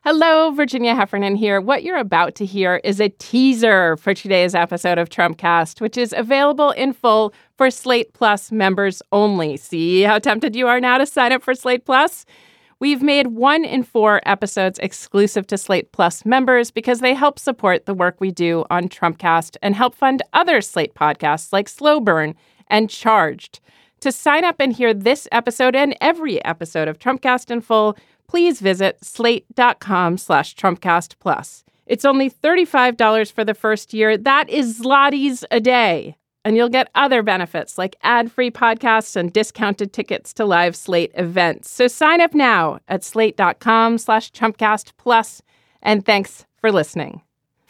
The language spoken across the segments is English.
Hello, Virginia Heffernan here. What you're about to hear is a teaser for today's episode of Trumpcast, which is available in full for Slate Plus members only. See how tempted you are now to sign up for Slate Plus? We've made 1 in 4 episodes exclusive to Slate Plus members because they help support the work we do on Trumpcast and help fund other Slate podcasts like Slow Burn and Charged. To sign up and hear this episode and every episode of Trumpcast in full, please visit slate.com/TrumpcastPlus. It's only $35 for the first year. That is zlotys a day. And you'll get other benefits like ad-free podcasts and discounted tickets to live Slate events. So sign up now at slate.com/TrumpcastPlus. And thanks for listening.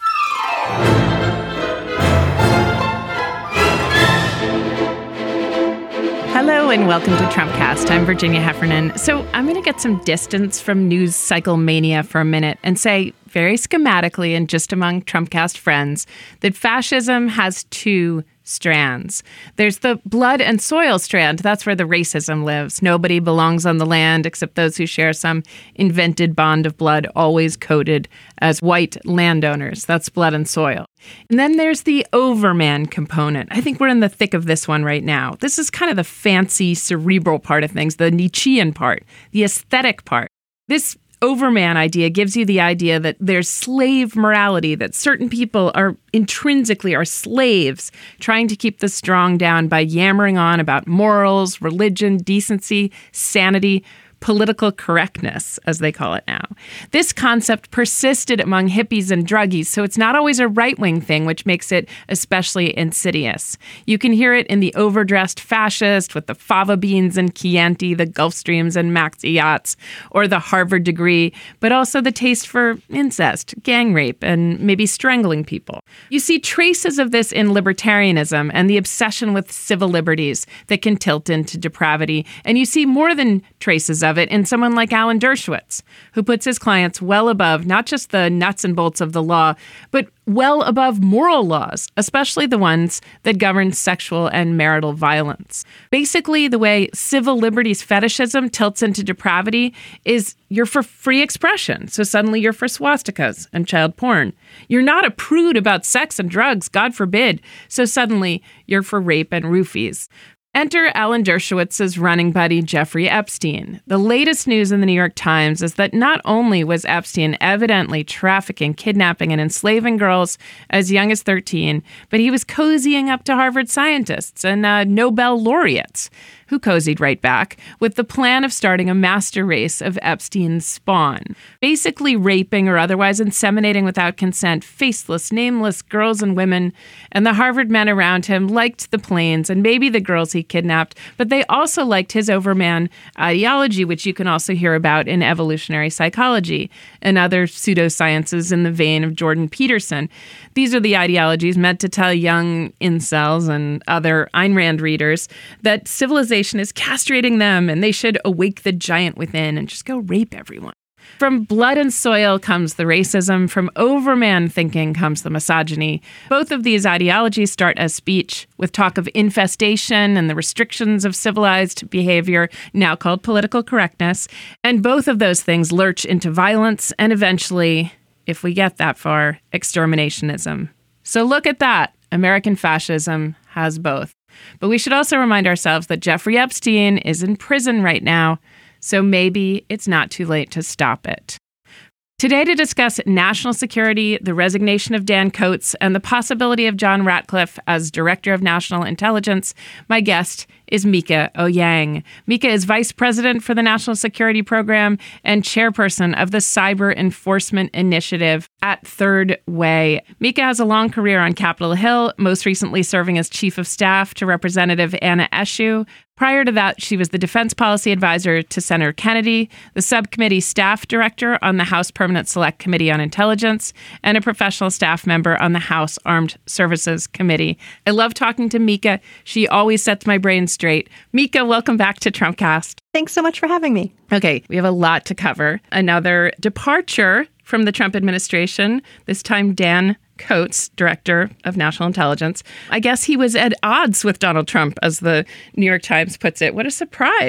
Hello and welcome to Trumpcast. I'm Virginia Heffernan. So I'm going to get some distance from news cycle mania for a minute and say very schematically and just among Trumpcast friends that fascism has 2 strands. There's the blood and soil strand. That's where the racism lives. Nobody belongs on the land except those who share some invented bond of blood, always coded as white landowners. That's blood and soil. And then there's the overman component. I think we're in the thick of this one right now. This is kind of the fancy, cerebral part of things, the Nietzschean part, the aesthetic part. This overman idea gives you the idea that there's slave morality, that certain people are intrinsically slaves trying to keep the strong down by yammering on about morals, religion, decency, sanity, political correctness, as they call it now. This concept persisted among hippies and druggies, so it's not always a right-wing thing, which makes it especially insidious. You can hear it in the overdressed fascist with the fava beans and Chianti, the Gulfstreams and maxi yachts, or the Harvard degree, but also the taste for incest, gang rape, and maybe strangling people. You see traces of this in libertarianism and the obsession with civil liberties that can tilt into depravity, and you see more than traces of it in someone like Alan Dershowitz, who puts his clients well above not just the nuts and bolts of the law, but well above moral laws, especially the ones that govern sexual and marital violence. Basically, the way civil liberties fetishism tilts into depravity is you're for free expression. So suddenly you're for swastikas and child porn. You're not a prude about sex and drugs, God forbid. So suddenly you're for rape and roofies. Enter Alan Dershowitz's running buddy, Jeffrey Epstein. The latest news in the New York Times is that not only was Epstein evidently trafficking, kidnapping, and enslaving girls as young as 13, but he was cozying up to Harvard scientists and Nobel laureates, who cozied right back with the plan of starting a master race of Epstein's spawn, basically raping or otherwise inseminating without consent faceless, nameless girls and women. And the Harvard men around him liked the planes and maybe the girls he kidnapped, but they also liked his overman ideology, which you can also hear about in evolutionary psychology and other pseudosciences in the vein of Jordan Peterson. These are the ideologies meant to tell young incels and other Ayn Rand readers that civilization is castrating them and they should awake the giant within and just go rape everyone. From blood and soil comes the racism. From overman thinking comes the misogyny. Both of these ideologies start as speech with talk of infestation and the restrictions of civilized behavior, now called political correctness. And both of those things lurch into violence and eventually, if we get that far, exterminationism. So look at that. American fascism has both. But we should also remind ourselves that Jeffrey Epstein is in prison right now, so maybe it's not too late to stop it. Today, to discuss national security, the resignation of Dan Coats, and the possibility of John Ratcliffe as Director of National Intelligence, my guest is Mika Ouyang. Mika is Vice President for the National Security Program and Chairperson of the Cyber Enforcement Initiative at Third Way. Mika has a long career on Capitol Hill, most recently serving as Chief of Staff to Representative Anna Eshoo. Prior to that, she was the Defense Policy Advisor to Senator Kennedy, the Subcommittee Staff Director on the House Permanent Select Committee on Intelligence, and a professional staff member on the House Armed Services Committee. I love talking to Mika. She always sets my brain straight. Mika, welcome back to Trumpcast. Thanks so much for having me. Okay, we have a lot to cover. Another departure from the Trump administration, this time Dan Coats, Director of National Intelligence. I guess he was at odds with Donald Trump, as the New York Times puts it. What a surprise.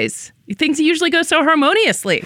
things usually go so harmoniously.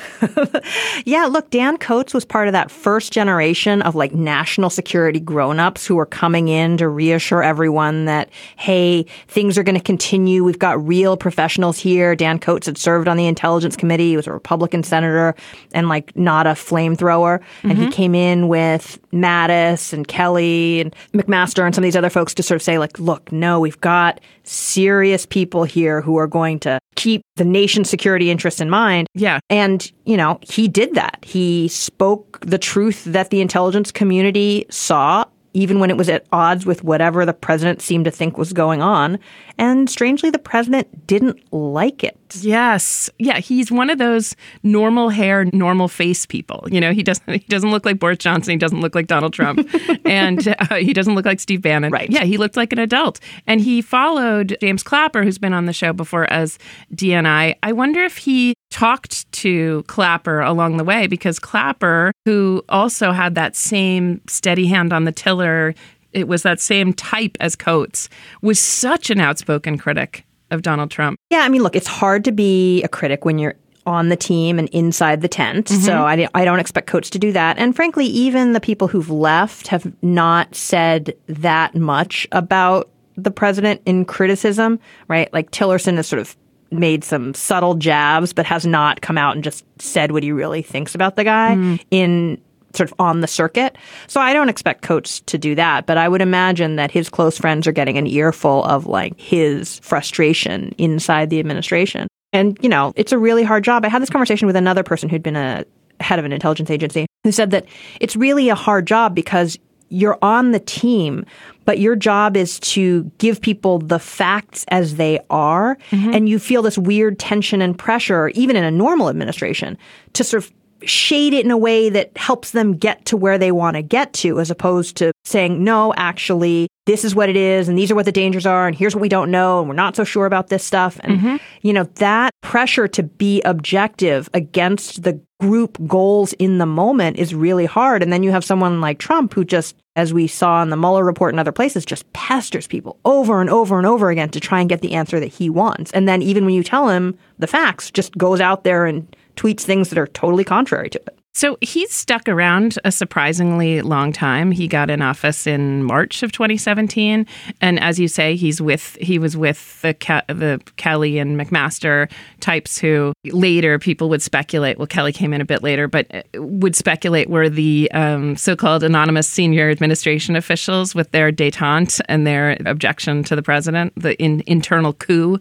Yeah, look, Dan Coats was part of that first generation of like national security grown-ups who were coming in to reassure everyone that, hey, things are going to continue. We've got real professionals here. Dan Coats had served on the Intelligence Committee. He was a Republican senator and like not a flamethrower. And he came in with Mattis and Kelly and McMaster and some of these other folks to sort of say like, look, no, we've got serious people here who are going to keep the nation's security interests in mind. Yeah. And, you know, he did that. He spoke the truth that the intelligence community saw, even when it was at odds with whatever the president seemed to think was going on. And strangely, the president didn't like it. Yes. Yeah, he's one of those normal hair, normal face people. You know, he doesn't look like Boris Johnson. He doesn't look like Donald Trump. And he doesn't look like Steve Bannon. Right. Yeah, he looked like an adult. And he followed James Clapper, who's been on the show before, as DNI. I wonder if he talked to Clapper along the way, because Clapper, who also had that same steady hand on the tiller, it was that same type as Coats, was such an outspoken critic of Donald Trump. Yeah, I mean, look, it's hard to be a critic when you're on the team and inside the tent. So I don't expect Coats to do that. And frankly, even the people who've left have not said that much about the president in criticism, right? Like Tillerson has sort of made some subtle jabs, but has not come out and just said what he really thinks about the guy in sort of on the circuit. So I don't expect Coats to do that, but I would imagine that his close friends are getting an earful of like his frustration inside the administration. And, you know, it's a really hard job. I had this conversation with another person who'd been a head of an intelligence agency who said that it's really a hard job because you're on the team, but your job is to give people the facts as they are. And you feel this weird tension and pressure, even in a normal administration, to sort of shade it in a way that helps them get to where they want to get to, as opposed to saying, no, actually, this is what it is, and these are what the dangers are, and here's what we don't know, and we're not so sure about this stuff. And, you know, that pressure to be objective against the group goals in the moment is really hard. And then you have someone like Trump who just, as we saw in the Mueller report and other places, just pesters people over and over and over again to try and get the answer that he wants. And then even when you tell him the facts, just goes out there and tweets things that are totally contrary to it. So he's stuck around a surprisingly long time. He got in office in March of 2017. And as you say, he was with the Kelly and McMaster types who later people would speculate, well, Kelly came in a bit later, but would speculate were the so-called anonymous senior administration officials with their détente and their objection to the president, the internal coup.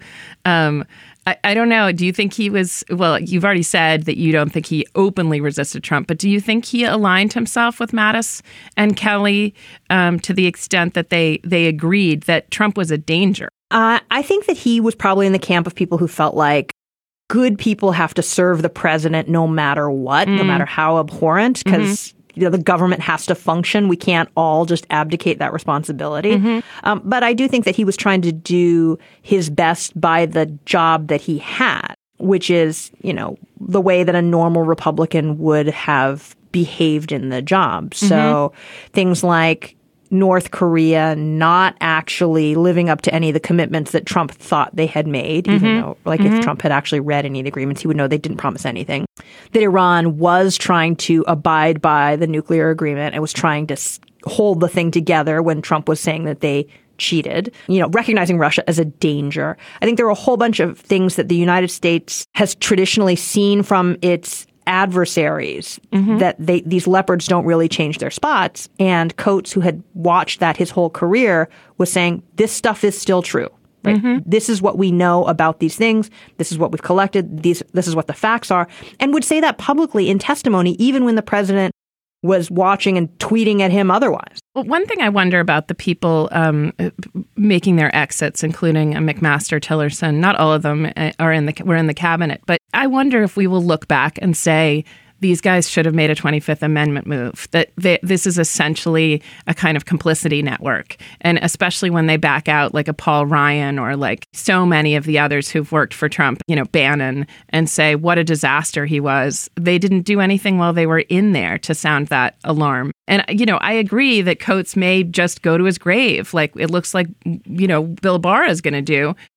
I don't know. Do you think he was, well, you've already said that you don't think he openly resisted Trump, but do you think he aligned himself with Mattis and Kelly to the extent that they agreed that Trump was a danger? I think that he was probably in the camp of people who felt like good people have to serve the president no matter what, no matter how abhorrent, because you know, the government has to function. We can't all just abdicate that responsibility. But I do think that he was trying to do his best by the job that he had, which is, you know, the way that a normal Republican would have behaved in the job. So things like North Korea not actually living up to any of the commitments that Trump thought they had made, even though, like, if Trump had actually read any of the agreements, he would know they didn't promise anything. That Iran was trying to abide by the nuclear agreement and was trying to hold the thing together when Trump was saying that they cheated, you know, recognizing Russia as a danger. I think there were a whole bunch of things that the United States has traditionally seen from its adversaries, that these leopards don't really change their spots. And Coats, who had watched that his whole career, was saying, this stuff is still true. Right? This is what we know about these things. This is what we've collected. This is what the facts are. And would say that publicly in testimony, even when the president was watching and tweeting at him otherwise. Well, one thing I wonder about the people making their exits, including McMaster, Tillerson, not all of them were in the cabinet, but I wonder if we will look back and say, these guys should have made a 25th Amendment move, that this is essentially a kind of complicity network. And especially when they back out like a Paul Ryan or like so many of the others who've worked for Trump, you know, Bannon, and say what a disaster he was. They didn't do anything while they were in there to sound that alarm. And, you know, I agree that Coats may just go to his grave, like it looks like, you know, Bill Barr is going to do.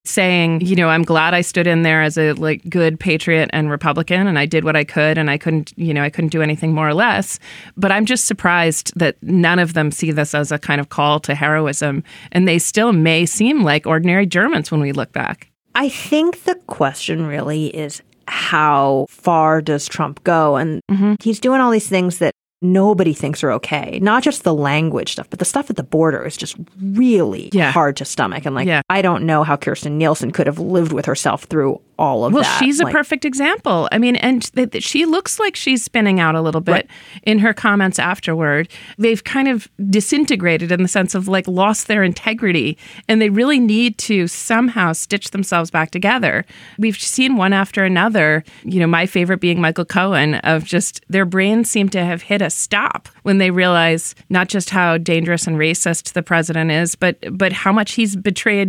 saying, you know, I'm glad I stood in there as a good patriot and Republican, and I did what I could, and I couldn't do anything more or less. But I'm just surprised that none of them see this as a kind of call to heroism, and they still may seem like ordinary Germans when we look back. I think the question really is, how far does Trump go? And he's doing all these things that nobody thinks are okay. Not just the language stuff, but the stuff at the border is just really hard to stomach. And I don't know how Kirstjen Nielsen could have lived with herself through all of that. Well, she's a perfect example. I mean, and she looks like she's spinning out a little bit in her comments afterward. They've kind of disintegrated in the sense of lost their integrity, and they really need to somehow stitch themselves back together. We've seen one after another, you know, my favorite being Michael Cohen, of just their brains seem to have hit a stop when they realize not just how dangerous and racist the president is, but how much he's betrayed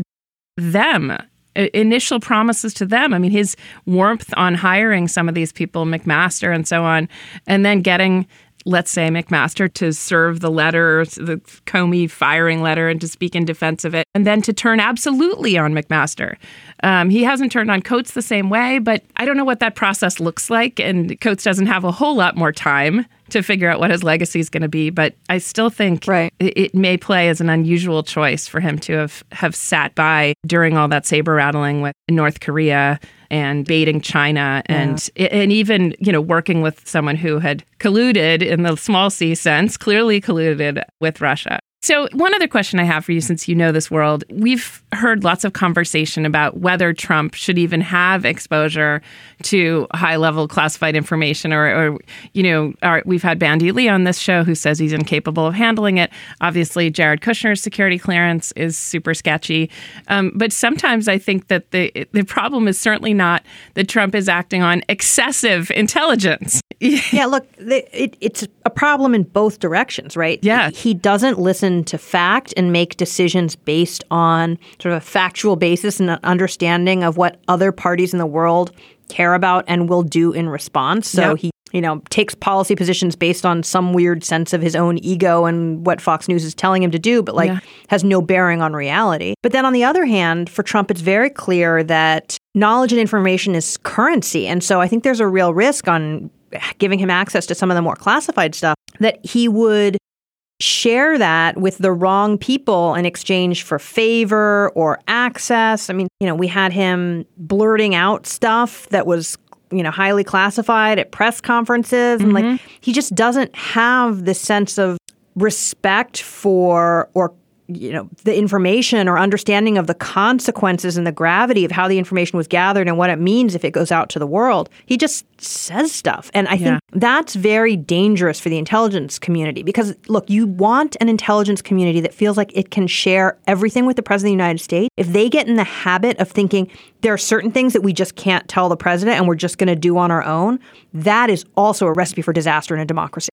them. Initial promises to them. I mean, his warmth on hiring some of these people, McMaster and so on, and then getting, let's say, McMaster to serve the letter, the Comey firing letter, and to speak in defense of it, and then to turn absolutely on McMaster. He hasn't turned on Coates the same way, but I don't know what that process looks like, and Coates doesn't have a whole lot more time to figure out what his legacy is going to be. But I still think it may play as an unusual choice for him to have sat by during all that saber rattling with North Korea and baiting China and even, you know, working with someone who had colluded in the small c sense, clearly colluded with Russia. So one other question I have for you, since you know this world, we've heard lots of conversation about whether Trump should even have exposure to high-level classified information, or you know, we've had Bandy Lee on this show who says he's incapable of handling it. Obviously, Jared Kushner's security clearance is super sketchy. But sometimes I think that the problem is certainly not that Trump is acting on excessive intelligence. Yeah, look, it's a problem in both directions, right? Yeah. He doesn't listen to fact and make decisions based on sort of a factual basis and an understanding of what other parties in the world care about and will do in response. So he, you know, takes policy positions based on some weird sense of his own ego and what Fox News is telling him to do, but has no bearing on reality. But then on the other hand, for Trump, it's very clear that knowledge and information is currency. And so I think there's a real risk on giving him access to some of the more classified stuff, that he would share that with the wrong people in exchange for favor or access. I mean, you know, we had him blurting out stuff that was, you know, highly classified at press conferences. And he just doesn't have the sense of respect for, or, you know, the information or understanding of the consequences and the gravity of how the information was gathered and what it means if it goes out to the world. He just says stuff. And I think that's very dangerous for the intelligence community, because, look, you want an intelligence community that feels like it can share everything with the president of the United States. If they get in the habit of thinking there are certain things that we just can't tell the president and we're just going to do on our own, that is also a recipe for disaster in a democracy.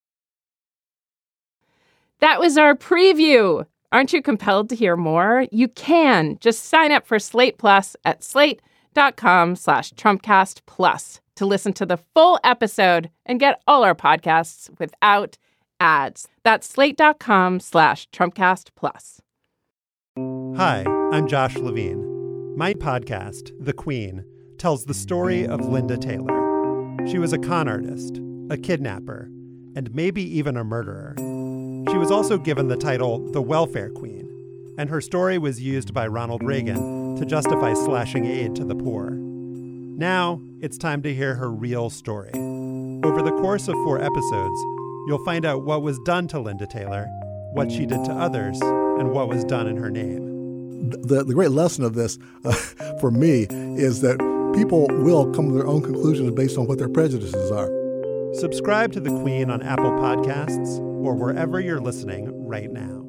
That was our preview. Aren't you compelled to hear more? You can. Just sign up for Slate Plus at slate.com/TrumpCastPlus to listen to the full episode and get all our podcasts without ads. That's slate.com/TrumpCastPlus. Hi, I'm Josh Levine. My podcast, The Queen, tells the story of Linda Taylor. She was a con artist, a kidnapper, and maybe even a murderer. She was also given the title the Welfare Queen, and her story was used by Ronald Reagan to justify slashing aid to the poor. Now, it's time to hear her real story. Over the course of 4 episodes, you'll find out what was done to Linda Taylor, what she did to others, and what was done in her name. The great lesson of this, for me, is that people will come to their own conclusions based on what their prejudices are. Subscribe to The Queen on Apple Podcasts or wherever you're listening right now.